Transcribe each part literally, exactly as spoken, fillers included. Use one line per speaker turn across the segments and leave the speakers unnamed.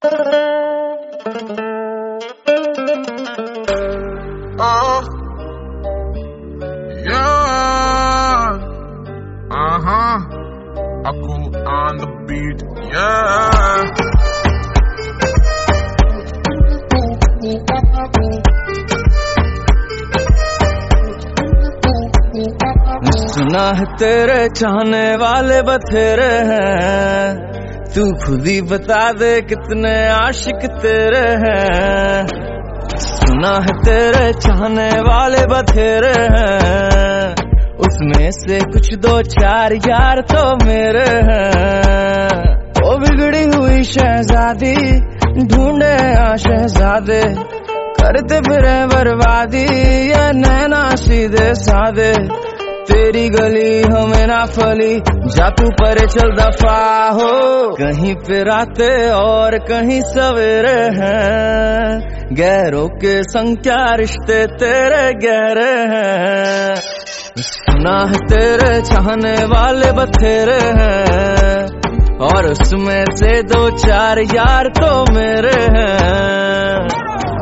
Oh, yeah. Uh-huh. Aku on the beat, yeah.
सुना है तेरे चाहने वाले बथेरे हैं, तू खुद ही बता दे कितने आशिक तेरे हैं। सुना है तेरे चाहने वाले बथेरे हैं, उसमें से कुछ दो चार यार तो मेरे हैं। वो बिगड़ी हुई शहजादी ढूंढे आ शहजादे, करते फिरे बर्बादी ये नैना सीधे सादे। तेरी गली हमें ना फली, जा तू परे चल दफा हो। कहीं पे राते और कहीं सवेरे हैं, गहरों के संग क्या रिश्ते तेरे गहरे हैं। सुना है तेरे चाहने वाले बथेरे हैं, और उसमें से दो चार यार तो मेरे हैं।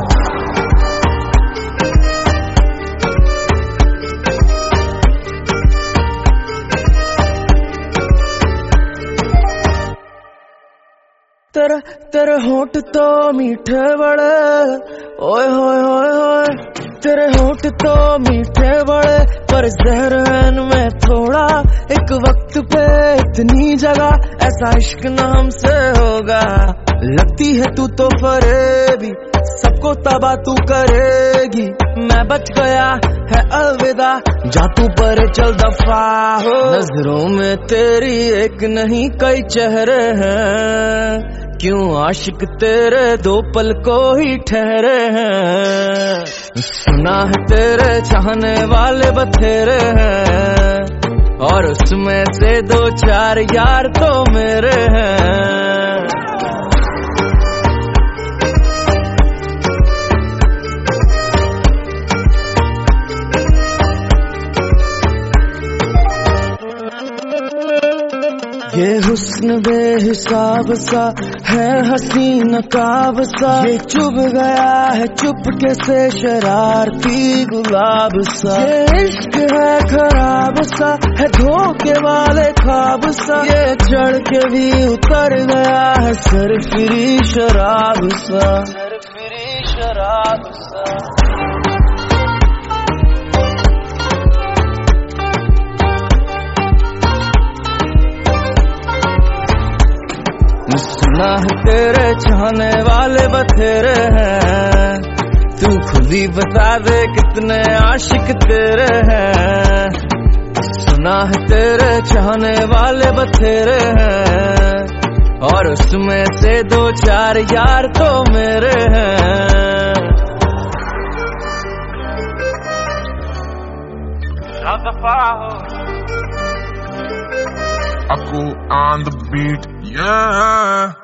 तेरे तेरे होठ तो मीठे बड़े, ओए होए होए होए। तेरे होठ तो मीठे बड़े, पर जहर है इनमें थोड़ा। एक वक्त पे इतनी जगह, ऐसा इश्क न हमसे होगा। लगती है तू तो फरेबी, सबको तबाह तू करेगी। मैं बच गया है अलविदा, जा तू परे चल दफा हो। नजरों में तेरी एक नहीं कई चेहरे हैं, क्यों आशिक तेरे दो पल को ही ठहरे हैं। सुना है तेरे चाहने वाले बथेरे हैं, और उसमें से दो चार यार तो मेरे हैं। ये हुस्न बेहिसाब सा है, हसीन काब सा। ये चुभ गया है चुपके से शरारती गुलाब सा। ये इश्क है खराब सा, है धोखे वाले ख्वाब सा। ये चढ़ के भी उतर गया है सरफिरी शराब सा, सरफिरी शराब सा। सुना है तेरे चाहने वाले बथेरे हैं, तू खुद ही बता दे कितने आशिक तेरे हैं। सुना है तेरे चाहने वाले बथेरे हैं, और उसमें से दो चार यार तो मेरे हैं।
Aku on the beat, yeah.